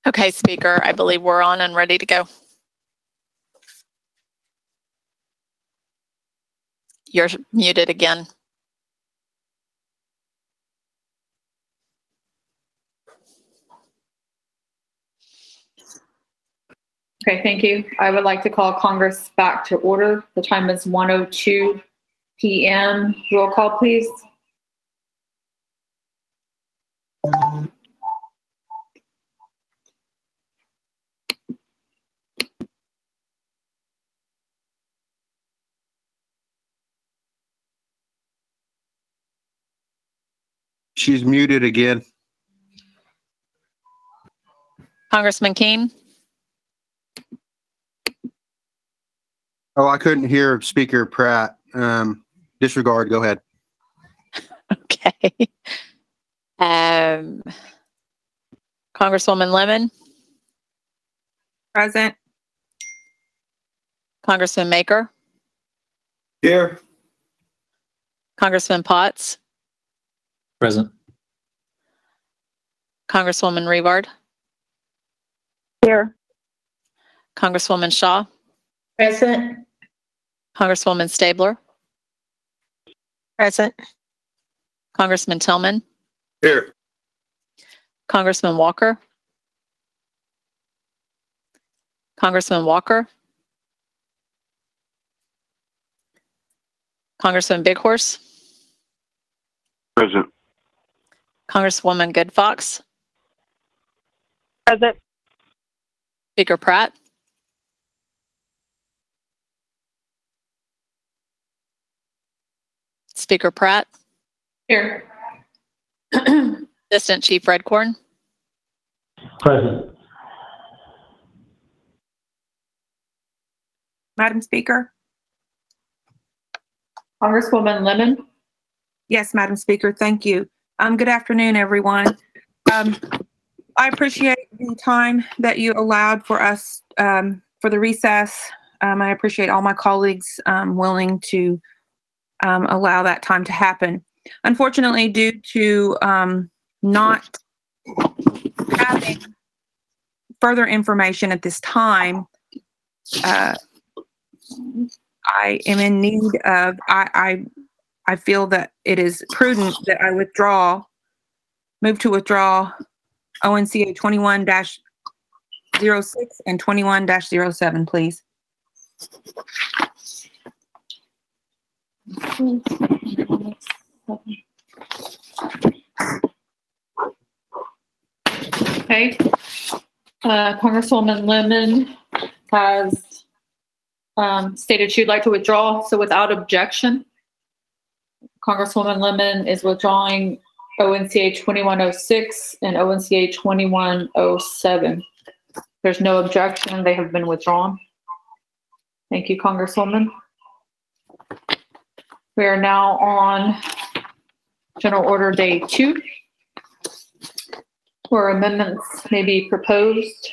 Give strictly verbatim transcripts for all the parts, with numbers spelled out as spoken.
Okay, Speaker, I believe we're on and ready to go. You're muted again. Okay, thank you. I would like to call Congress back to order. The time is one oh two p m Roll call, please. She's muted again. Congressman Keene? Oh, I couldn't hear Speaker Pratt. Um, disregard, go ahead. Okay. Um, Congresswoman Lemon? Present. Congressman Maker? Here. Congressman Potts? Present. Congresswoman Revard? Here. Congresswoman Shaw? Present. Congresswoman Stabler? Present. Congressman Tillman? Here. Congressman Walker? Congressman Walker? Congressman Big Horse? Present. Congresswoman Good Fox? Present. Speaker Pratt? Speaker Pratt? Here. Assistant Chief Redcorn? Present. Madam Speaker? Congresswoman Lemon? Yes, Madam Speaker, thank you. Um, good afternoon, everyone. Um, I appreciate the time that you allowed for us um, for the recess. Um, I appreciate all my colleagues um, willing to um, allow that time to happen. Unfortunately, due to um, not having further information at this time, uh, I am in need of, I, I, I feel that it is prudent that I withdraw, move to withdraw O N C A twenty-one dash zero six and twenty-one dash zero seven, please. Okay. Uh, Congresswoman Lemon has um, stated she'd like to withdraw. So without objection, Congresswoman Lemon is withdrawing O N C A twenty-one oh six and O N C A twenty-one oh seven. There's no objection. They have been withdrawn. Thank you, Congresswoman. We are now on General Order Day two, where amendments may be proposed.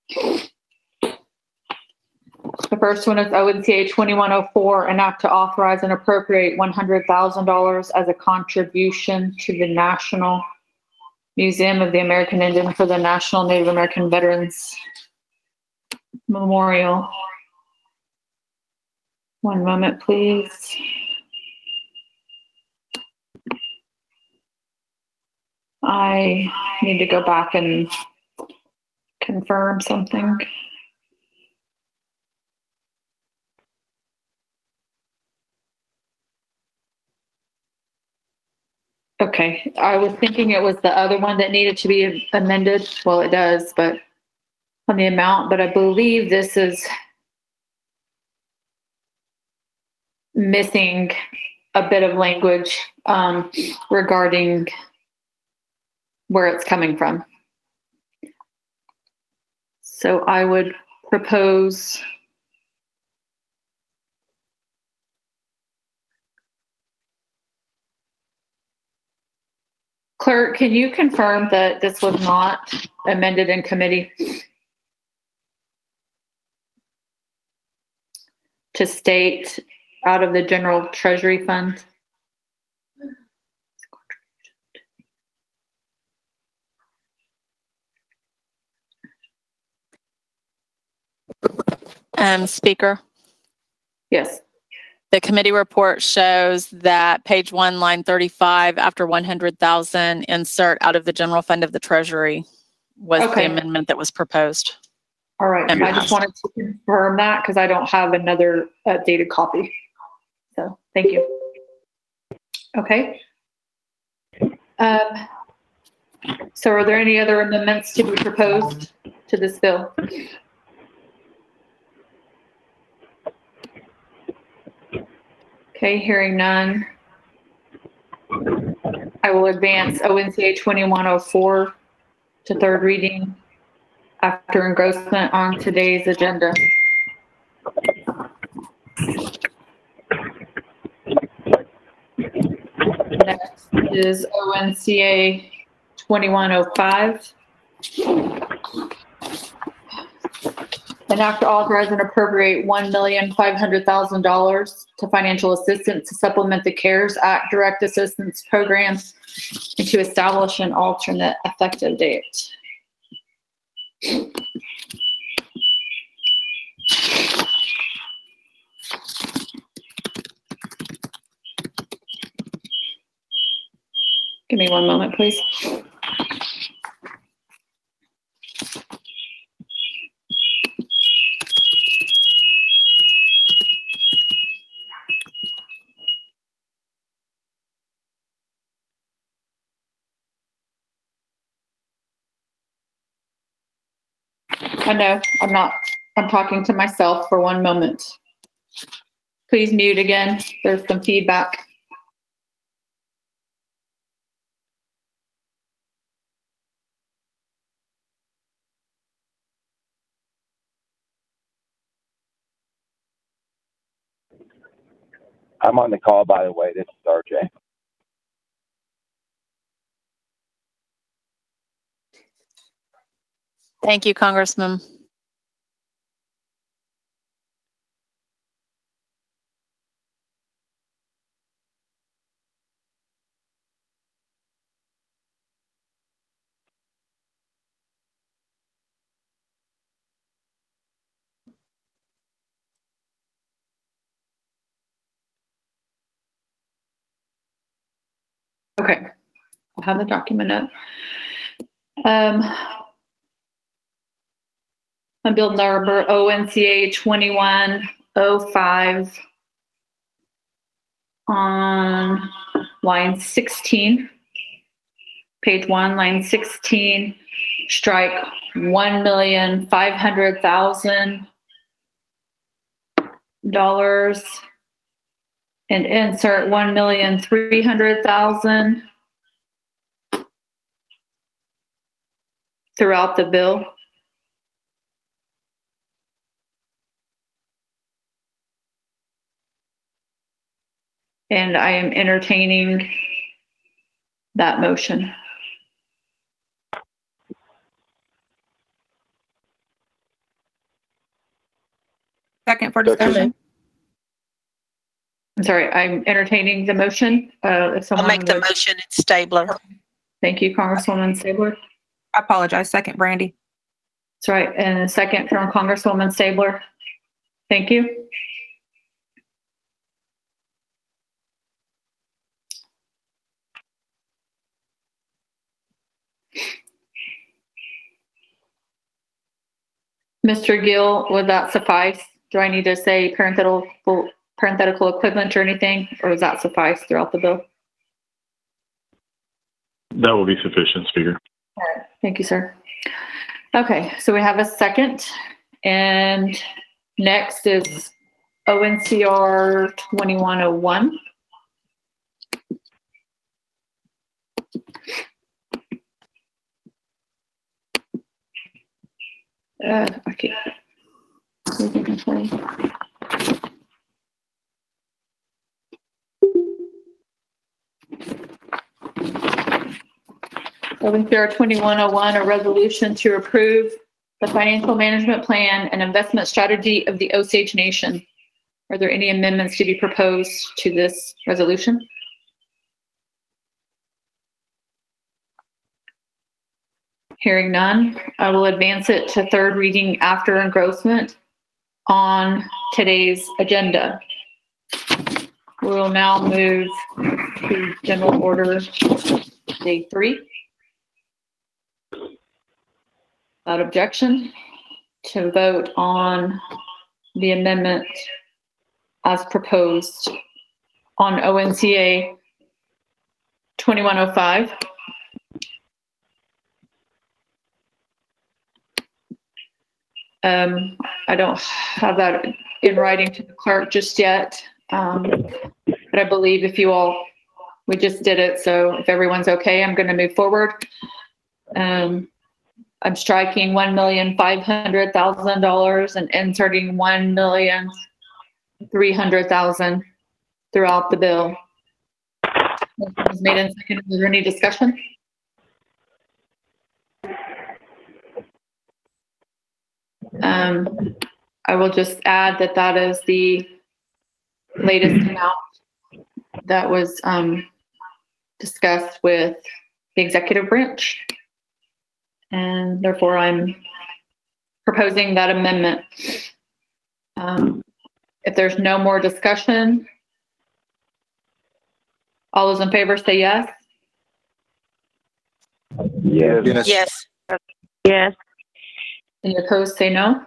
The first one is O N C A twenty-one oh four, an act to authorize and appropriate one hundred thousand dollars as a contribution to the National Museum of the American Indian for the National Native American Veterans Memorial. One moment, please. I need to go back and confirm something. Okay, I was thinking it was the other one that needed to be amended. Well, it does, but on the amount, but I believe this is missing a bit of language um, regarding where it's coming from. So I would propose Clerk, can you confirm that this was not amended in committee to state out of the general treasury fund? Um, Speaker, Yes. the committee report shows that page one, line thirty-five, after one hundred thousand, insert out of the general fund of the treasury was the Okay. amendment that was proposed. All right. And I just passed. wanted to confirm that because I don't have another updated copy. So thank you. Okay. Um, so are there any other amendments to be proposed to this bill? Okay, hearing none. I will advance O N C A twenty-one oh four to third reading after engrossment on today's agenda. Next is O N C A twenty-one oh five. An act to authorize and appropriate one million five hundred thousand dollars to financial assistance to supplement the CARES Act Direct Assistance Program and to establish an alternate effective date. Give me one moment, please. I know, I'm not, I'm talking to myself for one moment. Please mute again. There's some feedback. I'm on the call, by the way. This is R J. Thank you, Congressman. Okay, I'll have the document up. Um, on bill number O N C A twenty-one oh five on line sixteen, page one, line sixteen, strike one million five hundred thousand dollars and insert one million three hundred thousand throughout the bill. And I am entertaining that motion. Second for Second. discussion. I'm sorry, I'm entertaining the motion. Uh, if I'll someone make the would- motion. It's Stabler. Thank you, Congresswoman Stabler. I apologize. Second, Brandy. That's right. And a second from Congresswoman Stabler. Thank you. Mister Gill, would that suffice? Do I need to say parenthetical, parenthetical equivalent or anything, or does that suffice throughout the bill? That will be sufficient, Speaker. All right. Thank you, sir. Okay, so we have a second, and next is O N C R twenty-one oh one. Uh, okay. O N C R twenty-one oh one, a resolution to approve the financial management plan and investment strategy of the Osage Nation. Are there any amendments to be proposed to this resolution? Hearing none, I will advance it to third reading after engrossment on today's agenda. We will now move to general order day three. Without objection, to vote on the amendment as proposed on O N C A twenty-one oh five. Um, I don't have that in writing to the clerk just yet. Um, but I believe if you all, we just did it. So if everyone's okay, I'm going to move forward. Um, I'm striking one million five hundred thousand dollars and inserting one million three hundred thousand throughout the bill. Motion was made and seconded. Is there any discussion? Um, I will just add that that is the latest amount that was um, discussed with the executive branch. And therefore, I'm proposing that amendment. Um, if there's no more discussion, all those in favor say yes. Yes. Yes. Yes. Yes. Any opposed say no.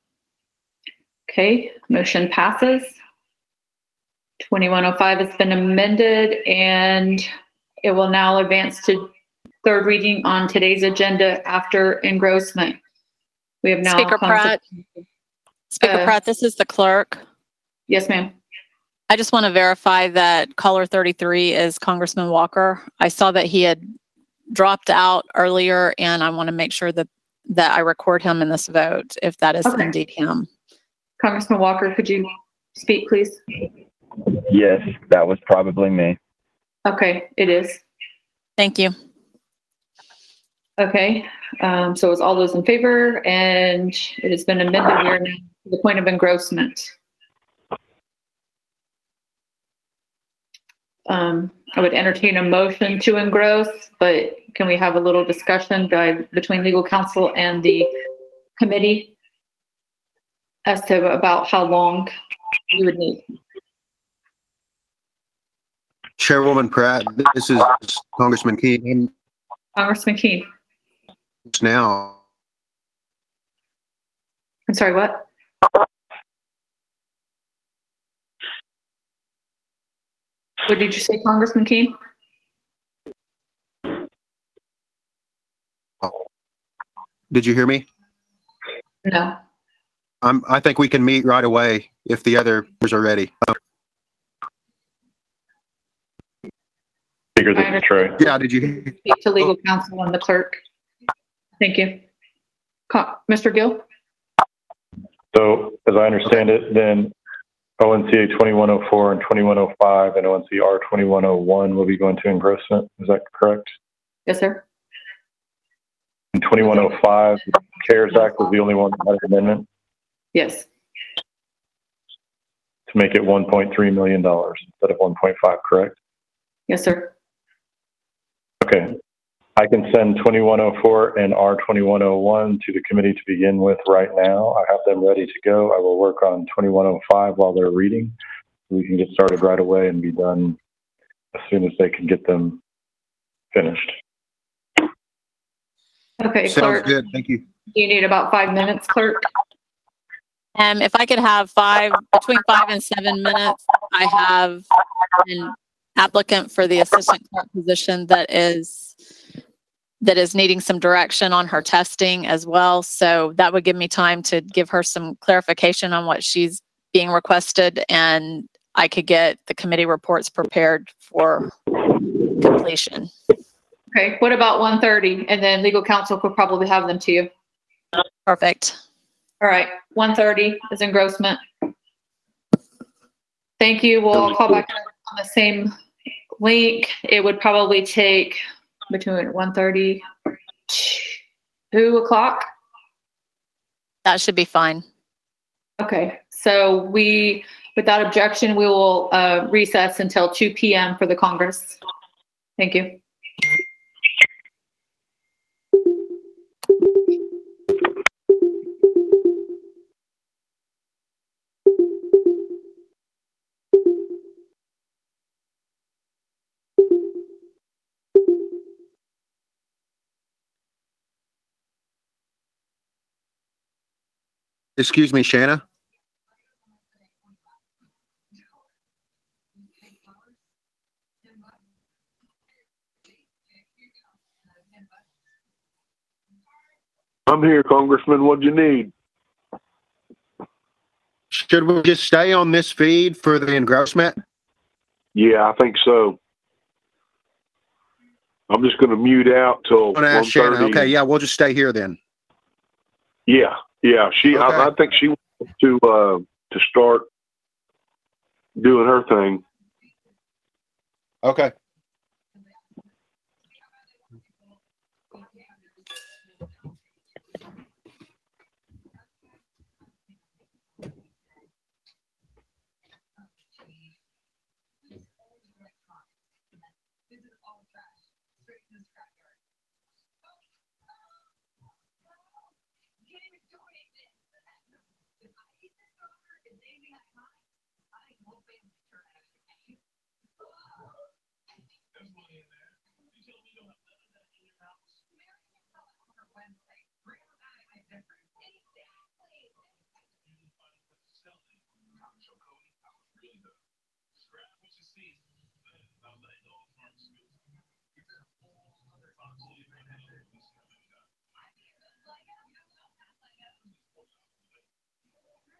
Okay, motion passes. twenty-one oh five has been amended and it will now advance to third reading on today's agenda after engrossment. We have now. Speaker come Pratt. to- Speaker Uh, Pratt, this is the clerk. Yes, ma'am. I just want to verify that caller thirty-three is Congressman Walker. I saw that he had dropped out earlier, and I want to make sure that, that I record him in this vote, if that is Okay. indeed him. Congressman Walker, could you speak, please? Yes, that was probably me. Okay, it is. Thank you. Okay, um, so it's all those in favor, and it has been amended. We are now to the point of engrossment. Um, I would entertain a motion to engross, but can we have a little discussion by, between legal counsel and the committee as to about how long you would need? Chairwoman Pratt, this is Congressman Keen. Congressman Keen. Now, I'm sorry, what? What did you say, Congressman Keen? did you hear me? No. I'm, I think we can meet right away if the others are ready. Speaker, this is Trey. Yeah, did you? Speak to legal counsel and the clerk. Thank you. Co- Mister Gill? So as I understand it, then O N C A twenty-one oh four and twenty-one oh five and O N C R twenty-one oh one will be going to engrossment. Is that correct? Yes, sir. And twenty-one oh five, CARES Act was the only one that had an amendment Yes. to make it one point three million dollars instead of one point five, correct? Yes, sir. Okay. I can send twenty-one oh four and R twenty-one oh one to the committee to begin with right now. I have them ready to go. I will work on twenty-one oh five while they're reading. We can get started right away and be done as soon as they can get them finished. Okay, Sounds clerk. good. Thank you. You need about five minutes, clerk. Um, if I could have five, between five and seven minutes, I have an applicant for the assistant clerk position that is that is needing some direction on her testing as well. So that would give me time to give her some clarification on what she's being requested, and I could get the committee reports prepared for completion. Okay, what about one thirty? And then legal counsel could probably have them to you. Perfect. All right, one thirty is engrossment. Thank you. We'll call back on the same link. It would probably take between one thirty, two o'clock. That should be fine. Okay, so we, without objection, we will uh, recess until two p m for the Congress. Thank you. Excuse me, Shanna. I'm here, Congressman. What'd you need? Should we just stay on this feed for the engrossment? Yeah, I think so. I'm just going to mute out till I'm gonna one ask Shanna. thirty. Okay, yeah, we'll just stay here then. Yeah, yeah. She, Okay. I, I think she wants to uh, to start doing her thing. Okay.